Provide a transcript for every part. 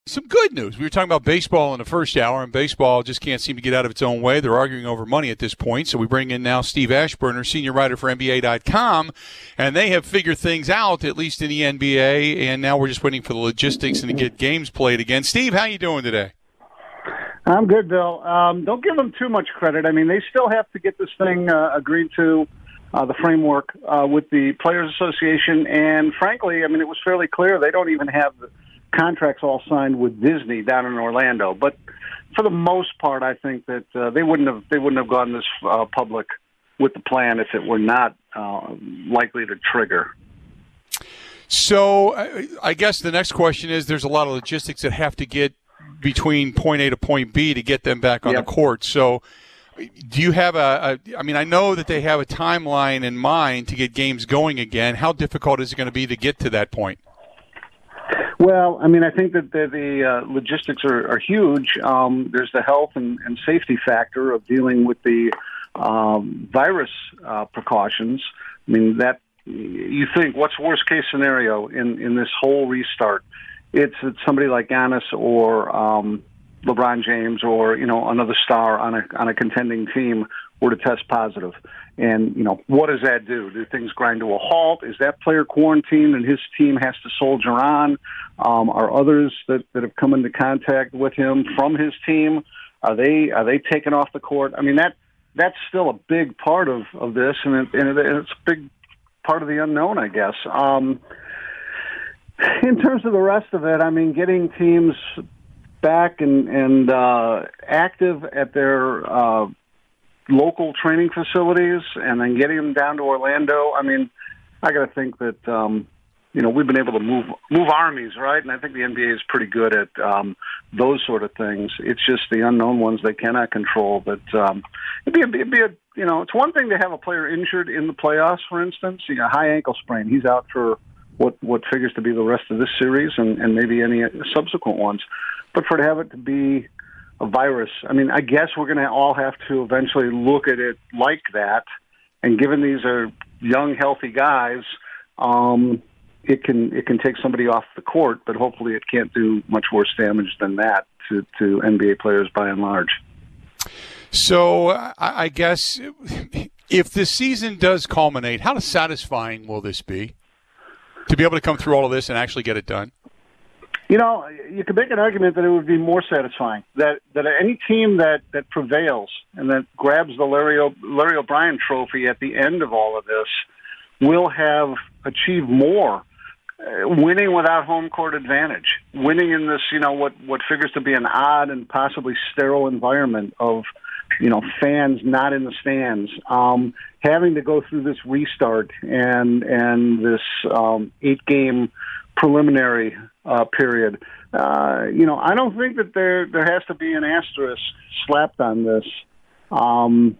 Some good news. We were talking about baseball in the first hour, and baseball just can't seem to get out of its own way. They're arguing over money at this point. So we bring in now Steve Ashburner, senior writer for NBA.com, and they have figured things out, at least in the NBA, and now we're just waiting for the logistics and to get games played again. Steve, how you doing today? I'm good, Bill. Don't give them too much credit. I mean, they still have to get this thing agreed to, the framework with the Players Association, and frankly, I mean, it was fairly clear they don't even have the contracts all signed with Disney down in Orlando. But for the most part, I think that they wouldn't have gone this public with the plan if it were not likely to trigger. So I guess the next question is, there's a lot of logistics that have to get between point A to point B to get them back on the court. So do you have I mean, I know that they have a timeline in mind to get games going again. How difficult is it going to be to get to that point? Well, I mean, I think that the logistics are huge. There's the health and safety factor of dealing with the virus precautions. I mean, that you think, what's worst case scenario in this whole restart? It's somebody like Giannis or LeBron James or another star on a contending team were to test positive. And, what does that do? Do things grind to a halt? Is that player quarantined and his team has to soldier on? Are others that have come into contact with him from his team, are they taken off the court? I mean, that's still a big part of this, and it's a big part of the unknown, I guess. In terms of the rest of it, I mean, getting teams back and active at their local training facilities and then getting them down to Orlando. I mean, I got to think that, we've been able to move armies, right? And I think the NBA is pretty good at those sort of things. It's just the unknown ones they cannot control. But it'd be it's one thing to have a player injured in the playoffs, for instance, high ankle sprain. He's out for what figures to be the rest of this series and maybe any subsequent ones. But for to have it to be a virus, I mean, I guess we're going to all have to eventually look at it like that. And given these are young, healthy guys, it can take somebody off the court, but hopefully it can't do much worse damage than that to NBA players by and large. So I guess if the season does culminate, how satisfying will this be to be able to come through all of this and actually get it done? You could make an argument that it would be more satisfying, that any team that prevails and that grabs the Larry O'Brien trophy at the end of all of this will have achieved more, winning without home court advantage, winning in this, what figures to be an odd and possibly sterile environment of, fans not in the stands, having to go through this restart and this 8-game preliminary period. I don't think that there has to be an asterisk slapped on this, and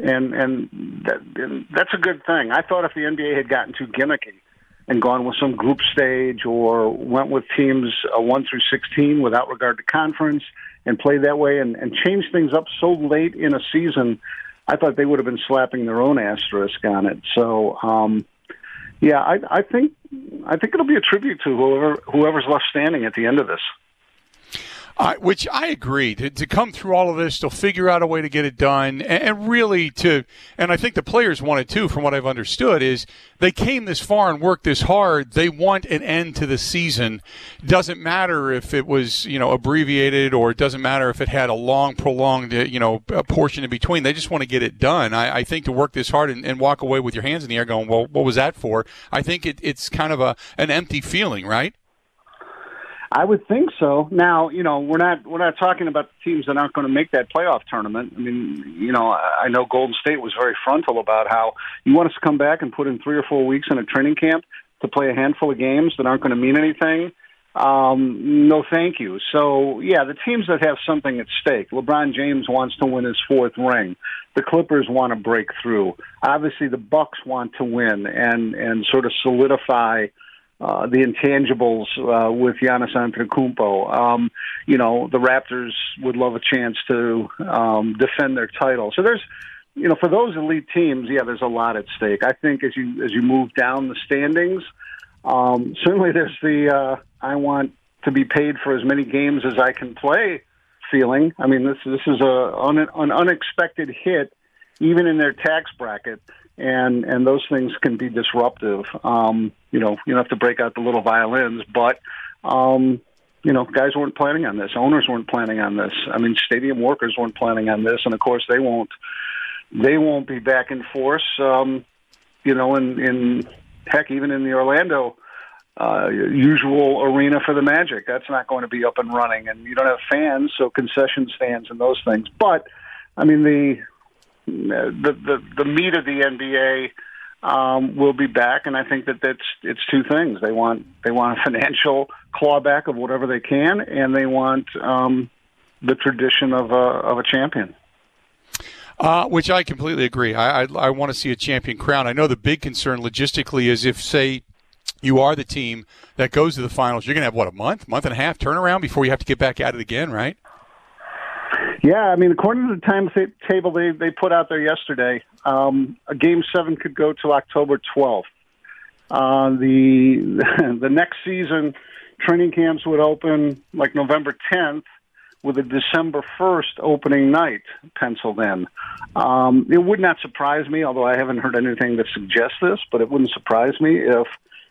that's a good thing. I thought if the NBA had gotten too gimmicky and gone with some group stage or went with teams 1 through 16 without regard to conference and played that way and changed things up so late in a season, I thought they would have been slapping their own asterisk on it. So, I think it'll be a tribute to whoever's left standing at the end of this. Which I agree. To come through all of this, to figure out a way to get it done, and really and I think the players want it too, from what I've understood, is they came this far and worked this hard. They want an end to the season. Doesn't matter if it was, abbreviated, or it doesn't matter if it had a long, prolonged, a portion in between. They just want to get it done. I think to work this hard and walk away with your hands in the air going, well, what was that for? I think it's kind of an empty feeling, right? I would think so. Now, we're not talking about the teams that aren't going to make that playoff tournament. I mean, I know Golden State was very frontal about how you want us to come back and put in 3 or 4 weeks in a training camp to play a handful of games that aren't going to mean anything. No, thank you. So, the teams that have something at stake. LeBron James wants to win his 4th ring. The Clippers want to break through. Obviously, the Bucks want to win and sort of solidify the intangibles with Giannis Antetokounmpo. The Raptors would love a chance to defend their title. So there's, for those elite teams, there's a lot at stake. I think as you move down the standings, certainly there's the I want to be paid for as many games as I can play feeling. I mean, this is an unexpected hit, even in their tax bracket, and those things can be disruptive. You don't have to break out the little violins, but guys weren't planning on this. Owners weren't planning on this. I mean, stadium workers weren't planning on this, and of course they won't be back in force. In heck, even in the Orlando usual arena for the Magic, that's not going to be up and running, and you don't have fans, so concession stands and those things. But I mean, the meat of the NBA will be back, and I think it's two things. They want a financial clawback of whatever they can, and they want the tradition of a champion. Which I completely agree. I want to see a champion crown. I know the big concern logistically is if, say, you are the team that goes to the finals, you're going to have, a month and a half turnaround before you have to get back at it again, right? Yeah, I mean, according to the timetable they put out there yesterday, a Game 7 could go to October 12th. The next season, training camps would open like November 10th, with a December 1st opening night penciled in. It would not surprise me, although I haven't heard anything that suggests this, but it wouldn't surprise me if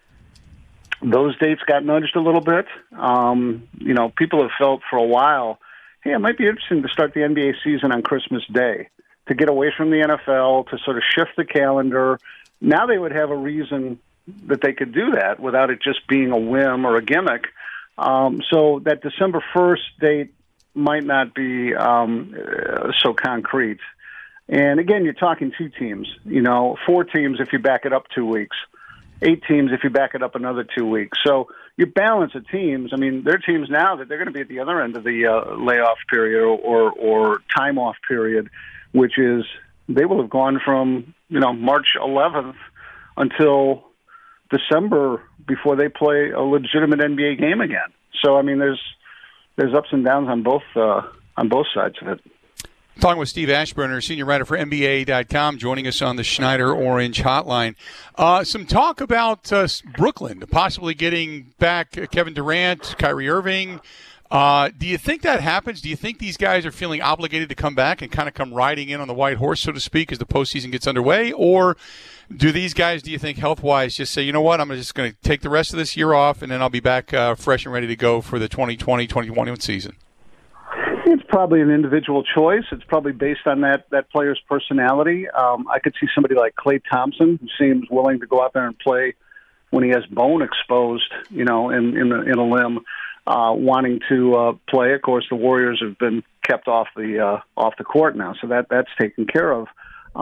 those dates got nudged a little bit. People have felt for a while, hey, it might be interesting to start the NBA season on Christmas Day, to get away from the NFL, to sort of shift the calendar. Now they would have a reason that they could do that without it just being a whim or a gimmick. So that December 1st date might not be so concrete. And again, you're talking two teams, 4 teams if you back it up 2 weeks, 8 teams if you back it up another 2 weeks. So you balance of teams. I mean, there are teams now that they're going to be at the other end of the layoff period or time off period, which is they will have gone from, March 11th until December before they play a legitimate NBA game again. So, I mean, there's ups and downs on both sides of it. Talking with Steve Ashburner, senior writer for NBA.com, joining us on the Schneider Orange Hotline. Some talk about Brooklyn possibly getting back Kevin Durant, Kyrie Irving. Do you think that happens? Do you think these guys are feeling obligated to come back and kind of come riding in on the white horse, so to speak, as the postseason gets underway? Or do these guys, do you think, health-wise, just say, you know what, I'm just going to take the rest of this year off, and then I'll be back fresh and ready to go for the 2020-2021 season? It's probably an individual choice. It's probably based on that player's personality. I could see somebody like Klay Thompson, who seems willing to go out there and play when he has bone exposed, in a limb, wanting to play. Of course, the Warriors have been kept off the court now, so that's taken care of.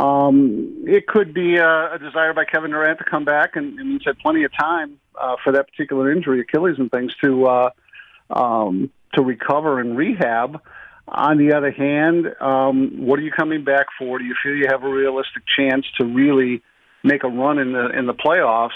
It could be a desire by Kevin Durant to come back, and he's had plenty of time for that particular injury, Achilles and things, to recover and rehab. On the other hand, what are you coming back for? Do you feel you have a realistic chance to really make a run in the playoffs?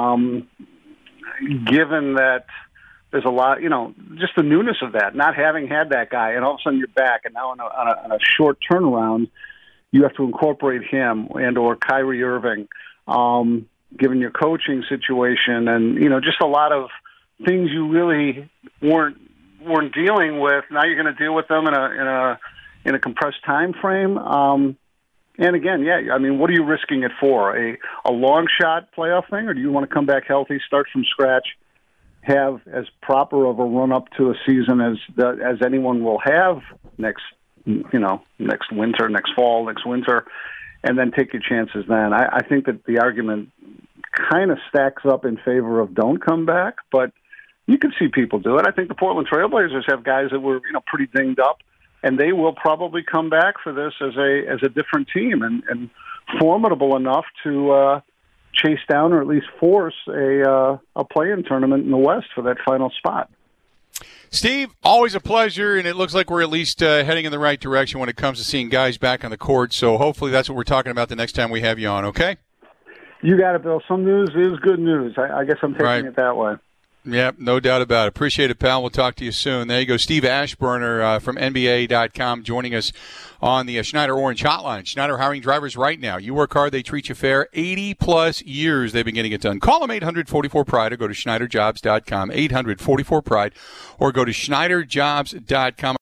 Given that there's a lot, just the newness of that, not having had that guy, and all of a sudden you're back, and now on a short turnaround, you have to incorporate him and or Kyrie Irving, given your coaching situation, and just a lot of things you really weren't dealing with. Now you're going to deal with them in a compressed time frame. And again, I mean, what are you risking it for? A long shot playoff thing, or do you want to come back healthy, start from scratch, have as proper of a run up to a season as anyone will have next winter, next fall, next winter, and then take your chances then? I think that the argument kind of stacks up in favor of don't come back, but you can see people do it. I think the Portland Trailblazers have guys that were pretty dinged up, and they will probably come back for this as a different team and formidable enough to chase down or at least force a play-in tournament in the West for that final spot. Steve, always a pleasure, and it looks like we're at least heading in the right direction when it comes to seeing guys back on the court. So hopefully that's what we're talking about the next time we have you on, okay? You got it, Bill. Some news is good news. I guess I'm taking it that way. Yep, no doubt about it. Appreciate it, pal. We'll talk to you soon. There you go. Steve Ashburner from NBA.com joining us on the Schneider Orange Hotline. Schneider hiring drivers right now. You work hard, they treat you fair. 80-plus years they've been getting it done. Call them 844-PRIDE or go to SchneiderJobs.com, 844-PRIDE, or go to SchneiderJobs.com.